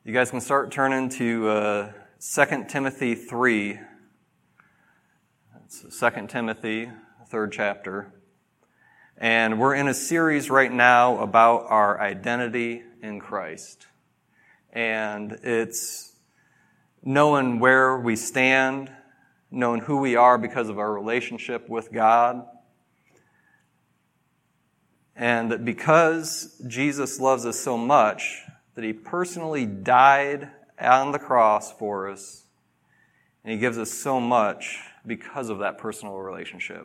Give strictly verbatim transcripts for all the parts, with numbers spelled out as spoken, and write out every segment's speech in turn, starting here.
You guys can start turning to uh, Second Timothy three. It's Second Timothy, third chapter. And we're in a series right now about our identity in Christ. And it's knowing where we stand, knowing who we are because of our relationship with God. And that because Jesus loves us so much, that He personally died on the cross for us, and He gives us so much because of that personal relationship.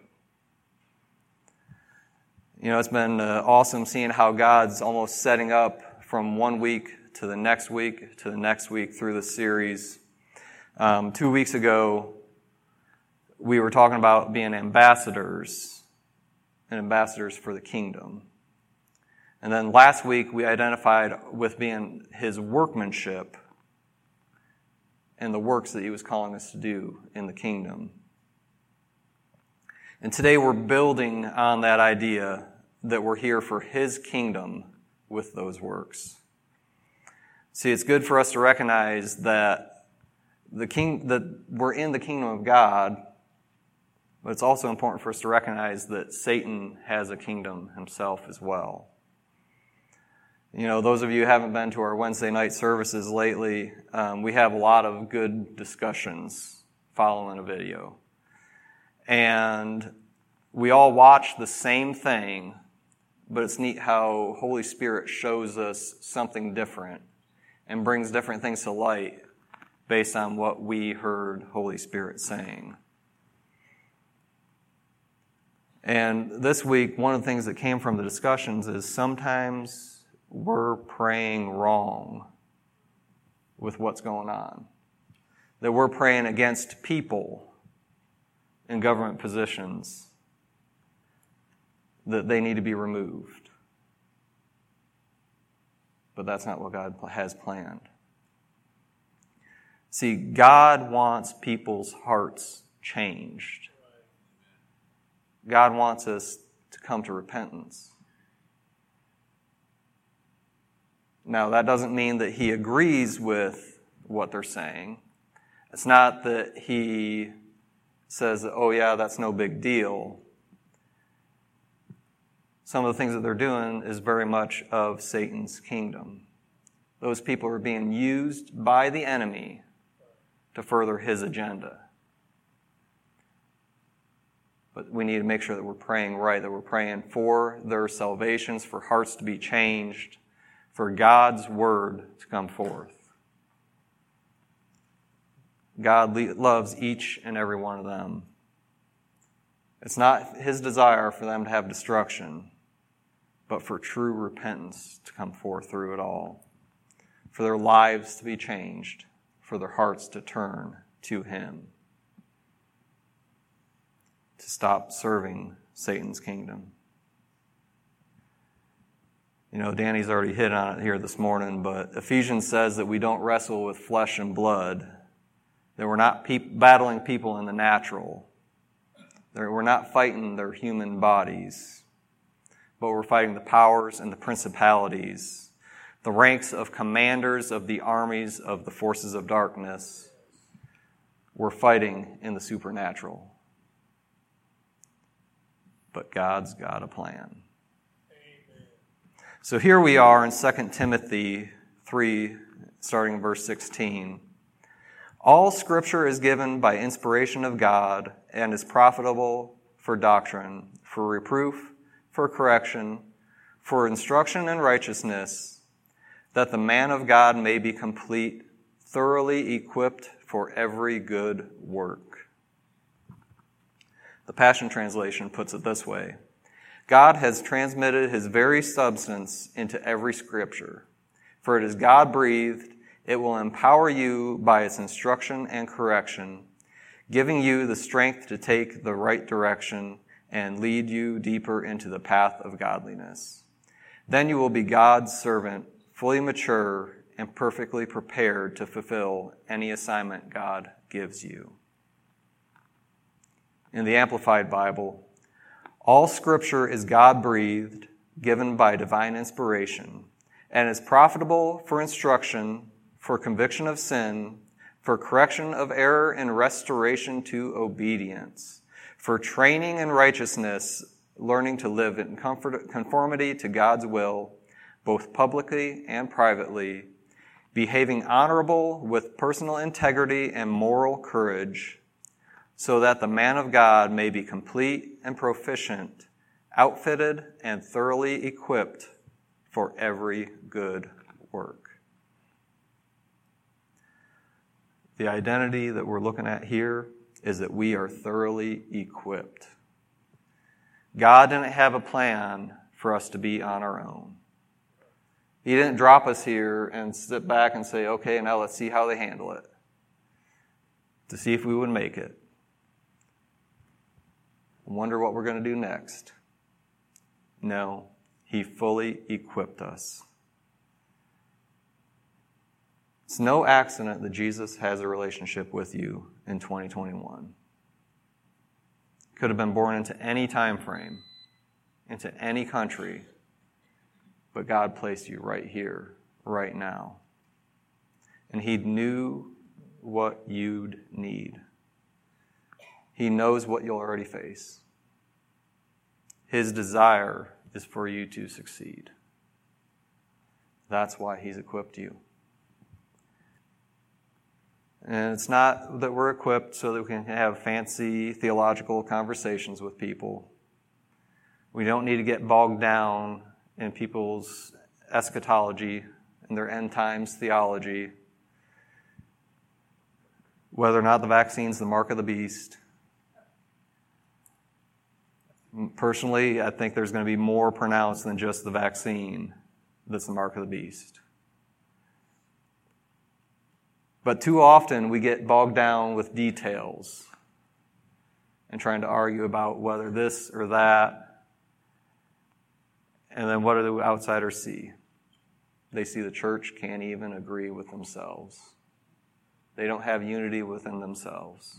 You know, it's been uh, awesome seeing how God's almost setting up from one week to the next week to the next week through the series. Um, two weeks ago, we were talking about being ambassadors and ambassadors for the kingdom. And then last week, we identified with being His workmanship and the works that He was calling us to do in the kingdom. And today we're building on that idea that we're here for His kingdom with those works. See, it's good for us to recognize that the king that we're in the kingdom of God, but it's also important for us to recognize that Satan has a kingdom himself as well. You know, those of you who haven't been to our Wednesday night services lately, um, we have a lot of good discussions following a video. And we all watch the same thing, but it's neat how Holy Spirit shows us something different and brings different things to light based on what we heard Holy Spirit saying. And this week, one of the things that came from the discussions is sometimes we're praying wrong with what's going on. That we're praying against people in government positions, that they need to be removed. But that's not what God has planned. See, God wants people's hearts changed. God wants us to come to repentance. Now, that doesn't mean that He agrees with what they're saying. It's not that He says, oh yeah, that's no big deal. Some of the things that they're doing is very much of Satan's kingdom. Those people are being used by the enemy to further his agenda. But we need to make sure that we're praying right, that we're praying for their salvations, for hearts to be changed, for God's word to come forth. God loves each and every one of them. It's not His desire for them to have destruction, but for true repentance to come forth through it all, for their lives to be changed, for their hearts to turn to Him, to stop serving Satan's kingdom. You know, Danny's already hit on it here this morning, but Ephesians says that we don't wrestle with flesh and blood, that we're not pe- battling people in the natural, that we're not fighting their human bodies, but we're fighting the powers and the principalities, the ranks of commanders of the armies of the forces of darkness. We're fighting in the supernatural. But God's got a plan. So here we are in Second Timothy three, starting in verse sixteen. All Scripture is given by inspiration of God and is profitable for doctrine, for reproof, for correction, for instruction in righteousness, that the man of God may be complete, thoroughly equipped for every good work. The Passion Translation puts it this way: God has transmitted His very substance into every Scripture. For it is God-breathed, it will empower you by its instruction and correction, giving you the strength to take the right direction and lead you deeper into the path of godliness. Then you will be God's servant, fully mature and perfectly prepared to fulfill any assignment God gives you. In the Amplified Bible, all Scripture is God-breathed, given by divine inspiration, and is profitable for instruction, for conviction of sin, for correction of error and restoration to obedience, for training in righteousness, learning to live in comfort, conformity to God's will, both publicly and privately, behaving honorable with personal integrity and moral courage, so that the man of God may be complete and proficient, outfitted and thoroughly equipped for every good work. The identity that we're looking at here is that we are thoroughly equipped. God didn't have a plan for us to be on our own. He didn't drop us here and sit back and say, okay, now let's see how they handle it, to see if we would make it. I wonder what we're going to do next. No, He fully equipped us. It's no accident that Jesus has a relationship with you in twenty twenty-one. Could have been born into any time frame, into any country, but God placed you right here, right now. And He knew what you'd need. He knows what you'll already face. His desire is for you to succeed. That's why He's equipped you. And it's not that we're equipped so that we can have fancy theological conversations with people. We don't need to get bogged down in people's eschatology and their end times theology, whether or not the vaccine's the mark of the beast. Personally, I think there's going to be more pronounced than just the vaccine that's the mark of the beast. But too often we get bogged down with details and trying to argue about whether this or that. And then what do the outsiders see? They see the church can't even agree with themselves. They don't have unity within themselves.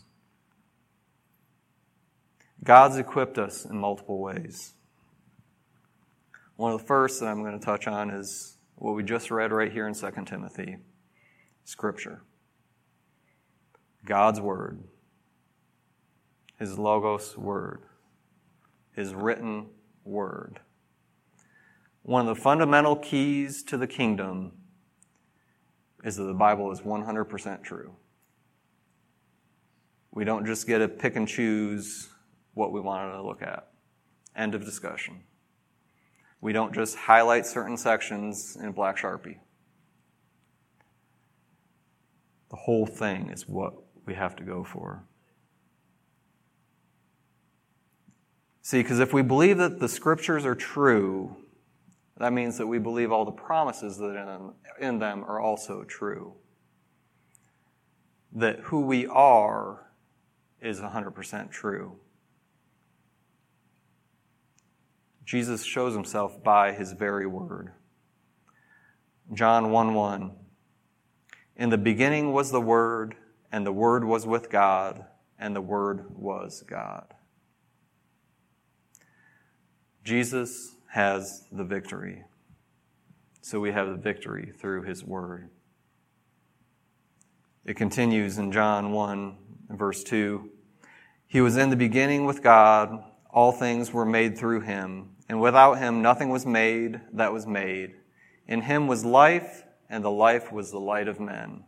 God's equipped us in multiple ways. One of the first that I'm going to touch on is what we just read right here in Second Timothy, Scripture. God's Word, His Logos Word, His written Word. One of the fundamental keys to the kingdom is that the Bible is one hundred percent true. We don't just get to pick and choose what we wanted to look at. End of discussion. We don't just highlight certain sections in black Sharpie. The whole thing is what we have to go for. See, because if we believe that the Scriptures are true, that means that we believe all the promises that are in them are also true. That who we are is one hundred percent true. Jesus shows Himself by His very word. John one one. In the beginning was the Word, and the Word was with God, and the Word was God. Jesus has the victory. So we have the victory through His Word. It continues in John one, verse two. He was in the beginning with God. All things were made through Him, and without Him nothing was made that was made. In Him was life, and the life was the light of men.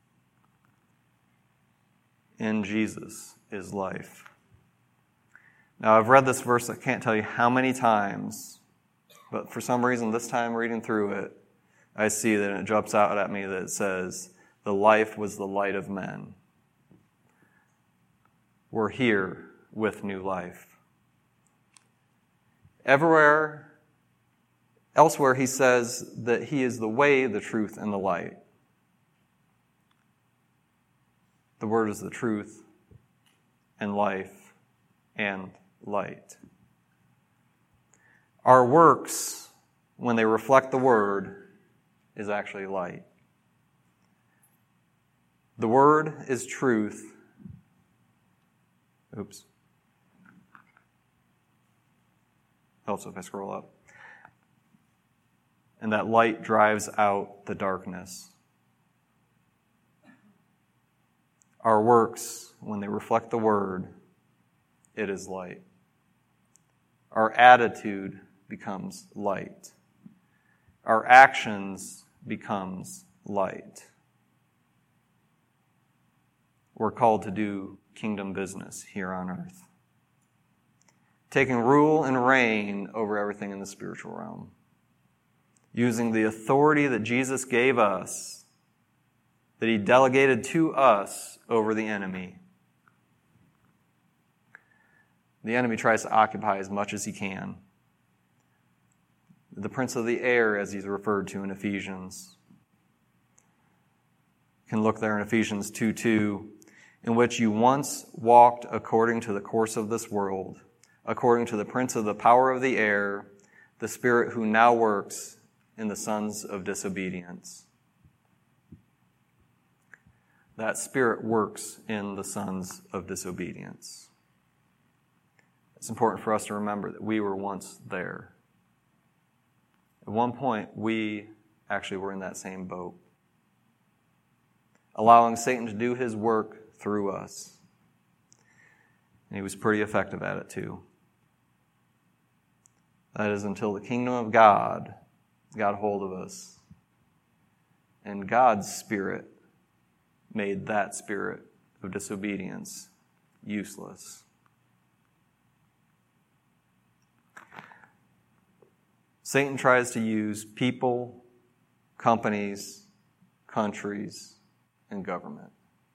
In Jesus is life. Now, I've read this verse, I can't tell you how many times, but for some reason, this time reading through it, I see that it jumps out at me that it says, the life was the light of men. We're here with new life. Everywhere, elsewhere, he says that He is the way, the truth, and the light. The Word is the truth and life and light. Our works, when they reflect the Word, is actually light. The Word is truth. Oops. Helps if I scroll up. And that light drives out the darkness. Our works, when they reflect the Word, it is light. Our attitude becomes light. Our actions becomes light. We're called to do kingdom business here on earth, taking rule and reign over everything in the spiritual realm, using the authority that Jesus gave us, that he delegated to us over the enemy. The enemy tries to occupy as much as he can. The prince of the air, as he's referred to in Ephesians. You can look there in Ephesians two two, in which you once walked according to the course of this world, according to the prince of the power of the air, the spirit who now works in the sons of disobedience. That spirit works in the sons of disobedience. It's important for us to remember that we were once there. At one point, we actually were in that same boat, allowing Satan to do his work through us. And he was pretty effective at it too. That is until the kingdom of God got hold of us. And God's spirit made that spirit of disobedience useless. Satan tries to use people, companies, countries, and government.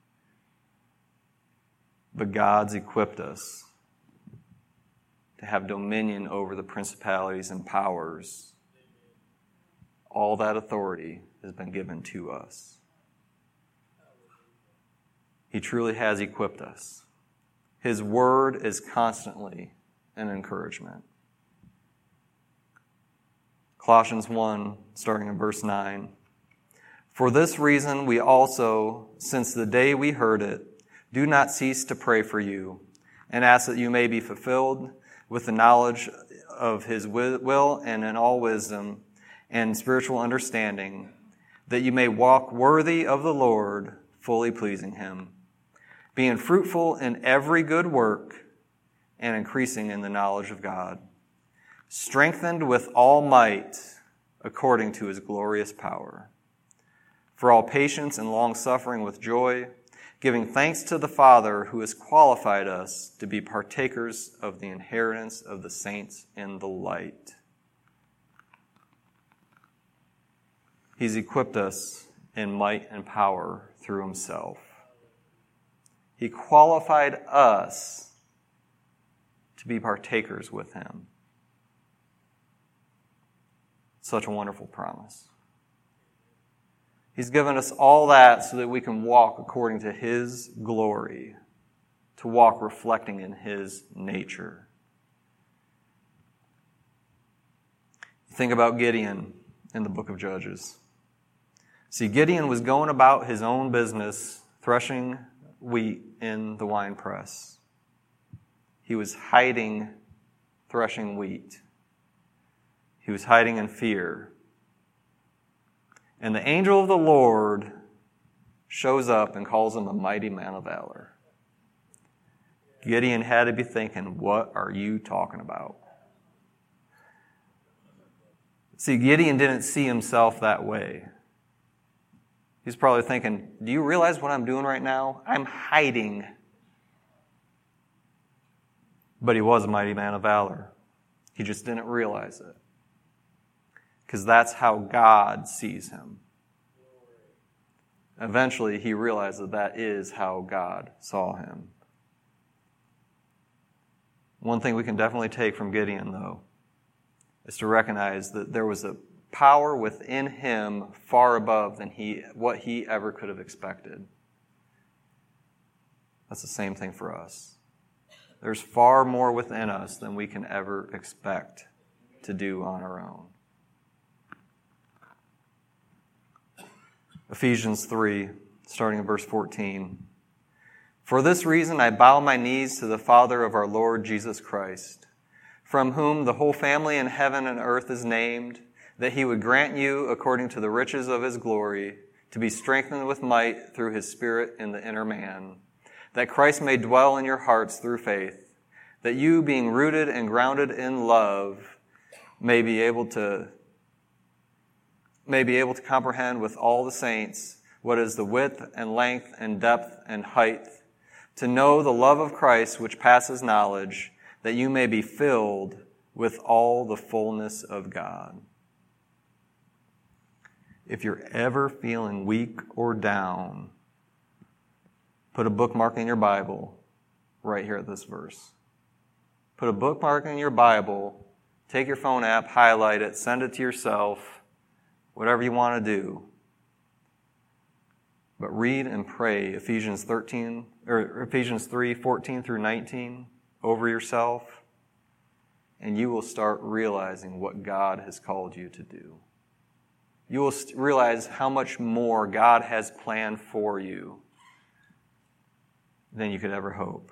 But God's equipped us to have dominion over the principalities and powers. All that authority has been given to us. He truly has equipped us. His word is constantly an encouragement. Colossians one, starting in verse nine. For this reason we also, since the day we heard it, do not cease to pray for you, and ask that you may be fulfilled with the knowledge of his will and in all wisdom and spiritual understanding, that you may walk worthy of the Lord, fully pleasing him, being fruitful in every good work and increasing in the knowledge of God, strengthened with all might according to his glorious power, for all patience and long-suffering with joy, giving thanks to the Father who has qualified us to be partakers of the inheritance of the saints in the light. He's equipped us in might and power through himself. He qualified us to be partakers with him. Such a wonderful promise. He's given us all that so that we can walk according to his glory, to walk reflecting in his nature. Think about Gideon in the book of Judges. See, Gideon was going about his own business, threshing wheat in the winepress. He was hiding, threshing wheat. He was hiding in fear. And the angel of the Lord shows up and calls him a mighty man of valor. Gideon had to be thinking, what are you talking about? See, Gideon didn't see himself that way. He's probably thinking, do you realize what I'm doing right now? I'm hiding. But he was a mighty man of valor. He just didn't realize it. Because that's how God sees him. Eventually, he realized that that is how God saw him. One thing we can definitely take from Gideon, though, is to recognize that there was a power within him far above than he what he ever could have expected. That's the same thing for us. There's far more within us than we can ever expect to do on our own. Ephesians three, starting in verse fourteen. For this reason I bow my knees to the Father of our Lord Jesus Christ, from whom the whole family in heaven and earth is named, that he would grant you, according to the riches of his glory, to be strengthened with might through his Spirit in the inner man, that Christ may dwell in your hearts through faith, that you, being rooted and grounded in love, may be able to may be able to comprehend with all the saints what is the width and length and depth and height, to know the love of Christ which passes knowledge, that you may be filled with all the fullness of God. If you're ever feeling weak or down, put a bookmark in your Bible right here at this verse. Put a bookmark in your Bible, take your phone app, highlight it, send it to yourself, whatever you want to do. But read and pray Ephesians thirteen or Ephesians three, fourteen through nineteen over yourself, and you will start realizing what God has called you to do. You will realize how much more God has planned for you than you could ever hope.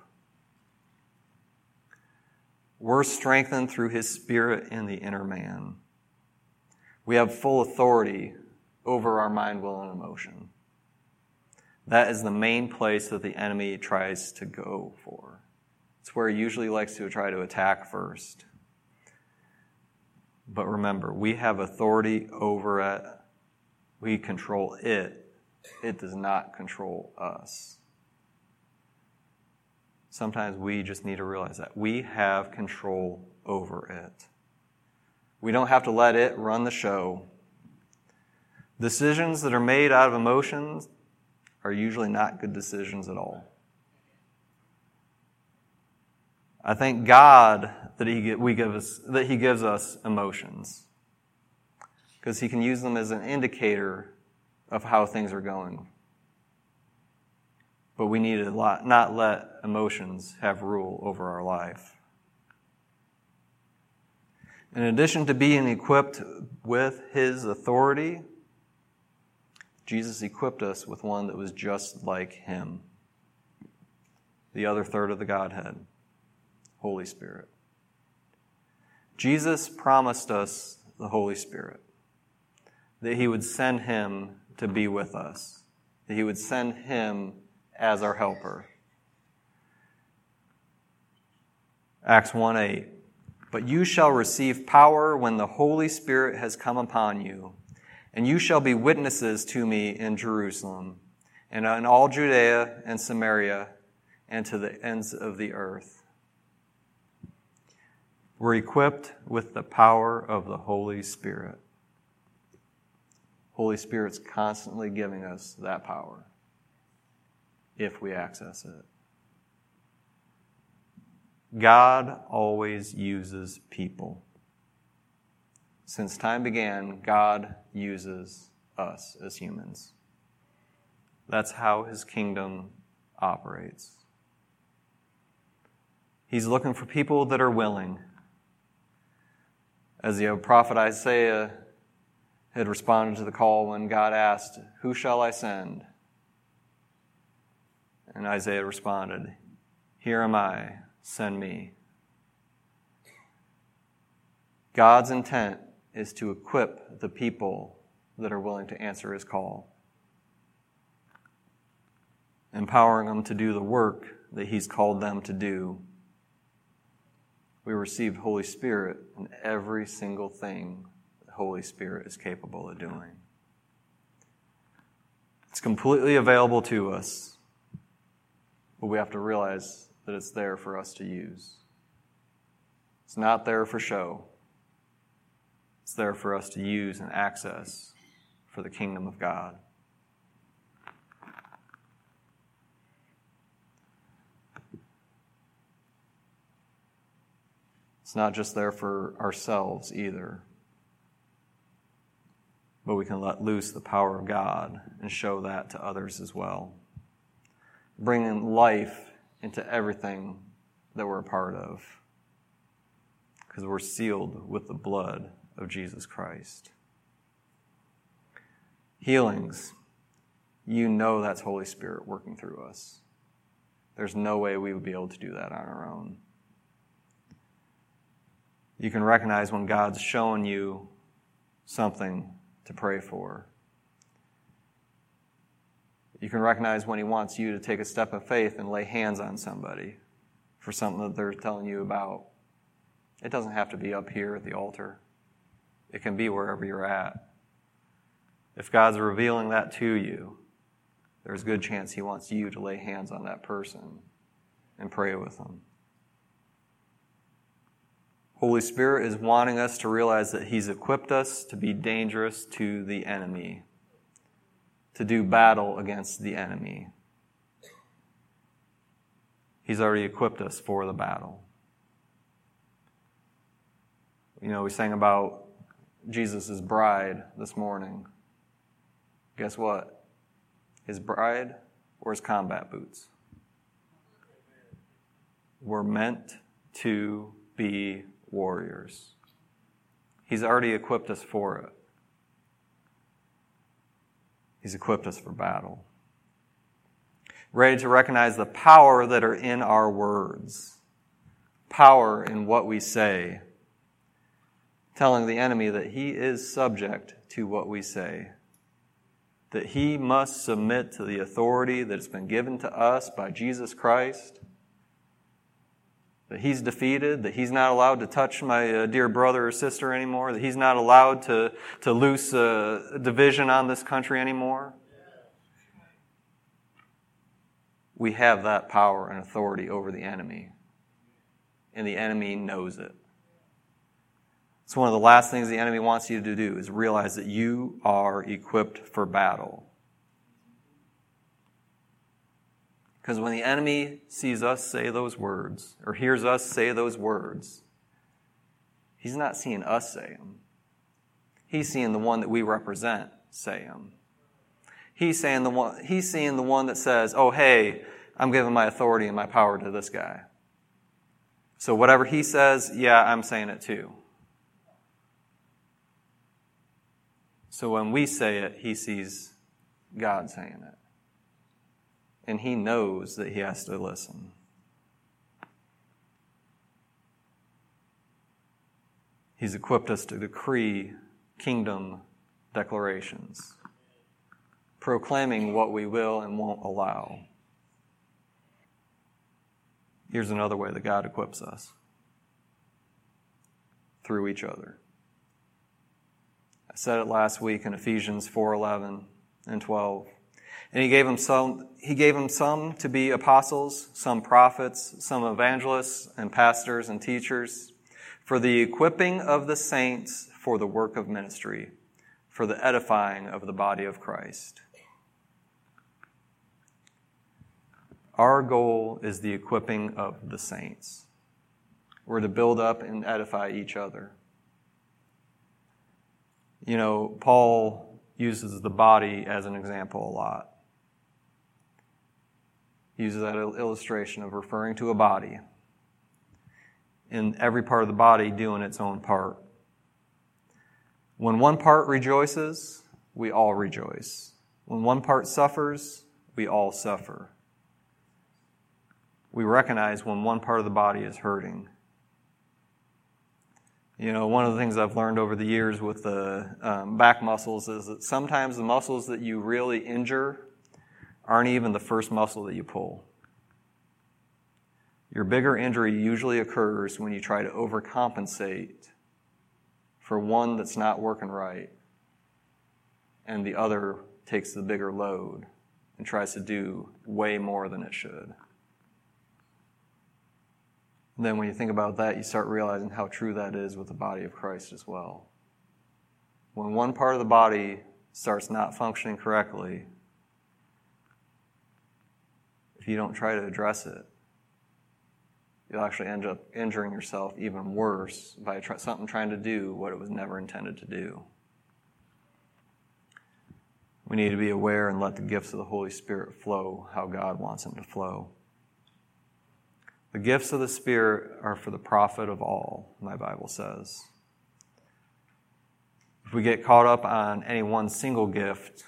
We're strengthened through his Spirit in the inner man. We have full authority over our mind, will, and emotion. That is the main place that the enemy tries to go for. It's where he usually likes to try to attack first. But remember, we have authority over it. We control it. It does not control us. Sometimes we just need to realize that. We have control over it. We don't have to let it run the show. Decisions that are made out of emotions are usually not good decisions at all. I thank God that He we give us that He gives us emotions, because He can use them as an indicator of how things are going. But we need to not let emotions have rule over our life. In addition to being equipped with His authority, Jesus equipped us with one that was just like Him, the other third of the Godhead, Holy Spirit. Jesus promised us the Holy Spirit, that He would send Him to be with us, that He would send Him as our helper. Acts one eight, but you shall receive power when the Holy Spirit has come upon you, and you shall be witnesses to me in Jerusalem, and in all Judea and Samaria, and to the ends of the earth. We're equipped with the power of the Holy Spirit. Holy Spirit's constantly giving us that power, if we access it. God always uses people. Since time began, God uses us as humans. That's how His kingdom operates. He's looking for people that are willing. As the prophet Isaiah had responded to the call when God asked, "Who shall I send?" And Isaiah responded, "Here am I, send me." God's intent is to equip the people that are willing to answer His call, empowering them to do the work that He's called them to do. We receive Holy Spirit in every single thing the Holy Spirit is capable of doing. It's completely available to us, but we have to realize that it's there for us to use. It's not there for show. It's there for us to use and access for the kingdom of God. It's not just there for ourselves either, but we can let loose the power of God and show that to others as well, bringing life into everything that we're a part of, because we're sealed with the blood of Jesus Christ. Healings, you know that's Holy Spirit working through us. There's no way we would be able to do that on our own. You can recognize when God's showing you something to pray for. You can recognize when he wants you to take a step of faith and lay hands on somebody for something that they're telling you about. It doesn't have to be up here at the altar. It can be wherever you're at. If God's revealing that to you, there's a good chance he wants you to lay hands on that person and pray with them. Holy Spirit is wanting us to realize that he's equipped us to be dangerous to the enemy, to do battle against the enemy. He's already equipped us for the battle. You know, we sang about Jesus' bride this morning. Guess what? His bride wears combat boots. We're meant to be warriors. He's already equipped us for it. He's equipped us for battle. Ready to recognize the power that are in our words. Power in what we say. Telling the enemy that he is subject to what we say. That he must submit to the authority that has been given to us by Jesus Christ. That he's defeated, that he's not allowed to touch my uh, dear brother or sister anymore, that he's not allowed to, to loose uh, division on this country anymore. We have that power and authority over the enemy. And the enemy knows it. It's one of the last things the enemy wants you to do is realize that you are equipped for battle. Because when the enemy sees us say those words, or hears us say those words, he's not seeing us say them. He's seeing the one that we represent say them. He's saying the one, he's seeing the one that says, oh, hey, I'm giving my authority and my power to this guy. So whatever he says, yeah, I'm saying it too. So when we say it, he sees God saying it. And he knows that he has to listen. He's equipped us to decree kingdom declarations, proclaiming what we will and won't allow. Here's another way that God equips us. Through each other. I said it last week in Ephesians four eleven and twelve. And he gave them some, he gave them some to be apostles, some prophets, some evangelists and pastors and teachers, for the equipping of the saints for the work of ministry, for the edifying of the body of Christ. Our goal is the equipping of the saints. We're to build up and edify each other. You know, Paul uses the body as an example a lot. He uses that illustration of referring to a body. And every part of the body doing its own part. When one part rejoices, we all rejoice. When one part suffers, we all suffer. We recognize when one part of the body is hurting. You know, one of the things I've learned over the years with the um, back muscles is that sometimes the muscles that you really injure aren't even the first muscle that you pull. Your bigger injury usually occurs when you try to overcompensate for one that's not working right, and the other takes the bigger load and tries to do way more than it should. And then when you think about that, you start realizing how true that is with the body of Christ as well. When one part of the body starts not functioning correctly, if you don't try to address it, you'll actually end up injuring yourself even worse by try, something trying to do what it was never intended to do. We need to be aware and let the gifts of the Holy Spirit flow how God wants them to flow. The gifts of the Spirit are for the profit of all, my Bible says. If we get caught up on any one single gift,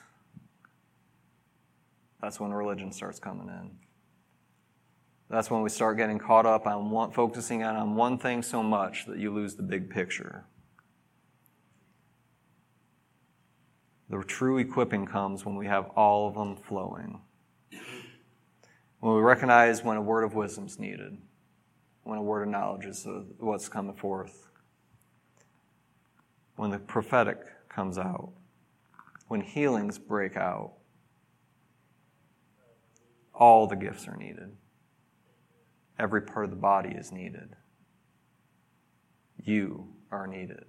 that's when religion starts coming in. That's when we start getting caught up on one, focusing on, on one thing so much that you lose the big picture. The true equipping comes when we have all of them flowing. When we recognize when a word of wisdom is needed, when a word of knowledge is what's coming forth, when the prophetic comes out, when healings break out, all the gifts are needed. Every part of the body is needed. You are needed.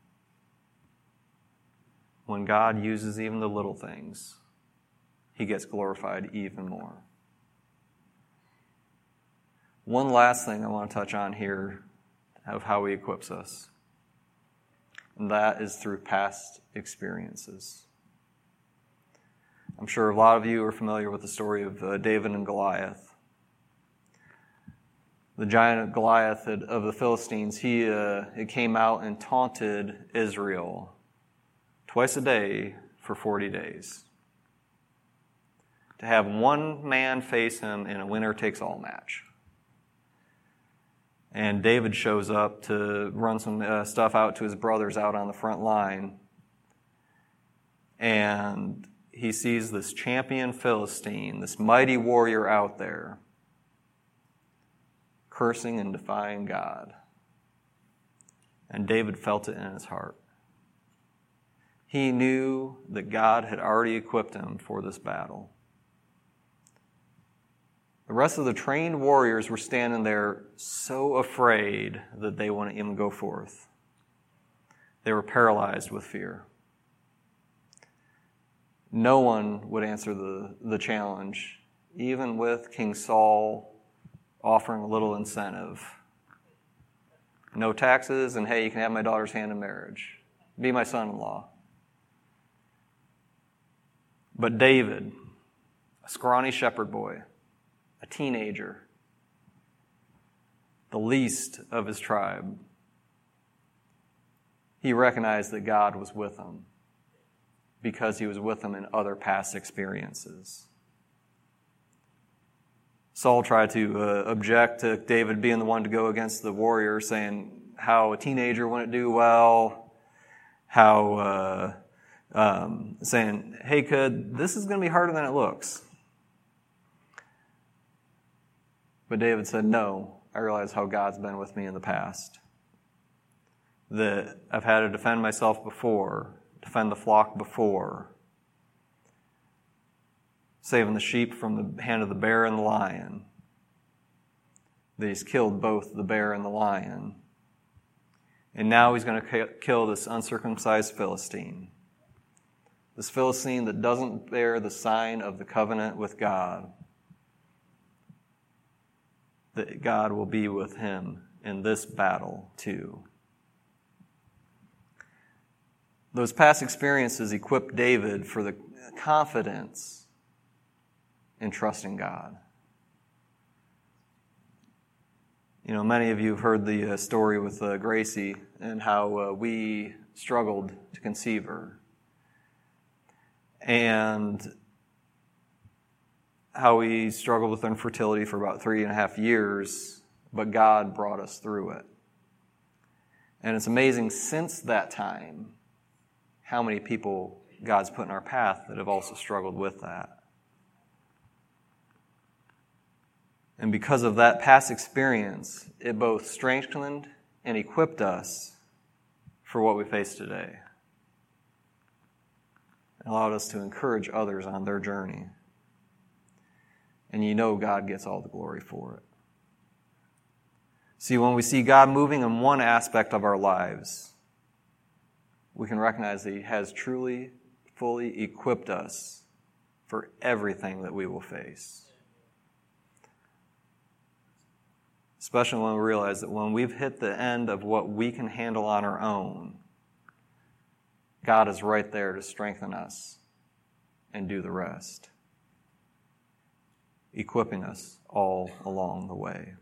When God uses even the little things, He gets glorified even more. One last thing I want to touch on here of how He equips us, and that is through past experiences. I'm sure a lot of you are familiar with the story of uh, David and Goliath. The giant Goliath of the Philistines, he uh, it came out and taunted Israel twice a day for forty days. To have one man face him in a winner-takes-all match. And David shows up to run some uh, stuff out to his brothers out on the front line. And he sees this champion Philistine, this mighty warrior out there, cursing and defying God. And David felt it in his heart. He knew that God had already equipped him for this battle. The rest of the trained warriors were standing there so afraid that they wouldn't even go forth. They were paralyzed with fear. No one would answer the, the challenge, even with King Saul offering a little incentive. No taxes, and hey, you can have my daughter's hand in marriage. Be my son-in-law. But David, a scrawny shepherd boy, a teenager, the least of his tribe, he recognized that God was with him because he was with him in other past experiences. Saul tried to uh, object to David being the one to go against the warrior, saying how a teenager wouldn't do well, how uh, um, saying, hey, kid, this is going to be harder than it looks. But David said, no, I realize how God's been with me in the past. That I've had to defend myself before, defend the flock before, saving the sheep from the hand of the bear and the lion. That he's killed both the bear and the lion. And now he's going to kill this uncircumcised Philistine. This Philistine that doesn't bear the sign of the covenant with God. That God will be with him in this battle too. Those past experiences equipped David for the confidence in trusting God. You know, many of you have heard the uh, story with uh, Gracie and how uh, we struggled to conceive her. And how we struggled with infertility for about three and a half years, but God brought us through it. And it's amazing since that time how many people God's put in our path that have also struggled with that. And because of that past experience, it both strengthened and equipped us for what we face today. It allowed us to encourage others on their journey. And you know God gets all the glory for it. See, when we see God moving in one aspect of our lives, we can recognize that He has truly, fully equipped us for everything that we will face. Especially when we realize that when we've hit the end of what we can handle on our own, God is right there to strengthen us and do the rest, equipping us all along the way.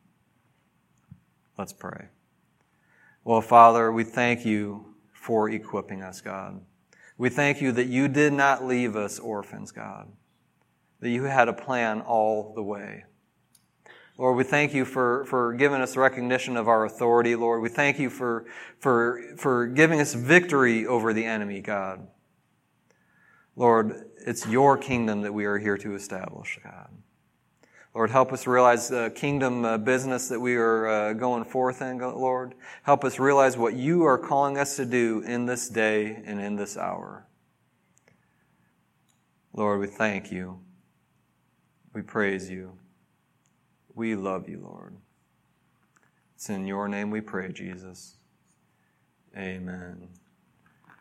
Let's pray. Well, Father, we thank you for equipping us, God. We thank you that you did not leave us orphans, God, that you had a plan all the way. Lord, we thank you for, for giving us recognition of our authority, Lord. We thank you for, for, for giving us victory over the enemy, God. Lord, it's your kingdom that we are here to establish, God. Lord, help us realize the kingdom uh, business that we are uh, going forth in, Lord. Help us realize what you are calling us to do in this day and in this hour. Lord, we thank you. We praise you. We love you, Lord. It's in your name we pray, Jesus. Amen.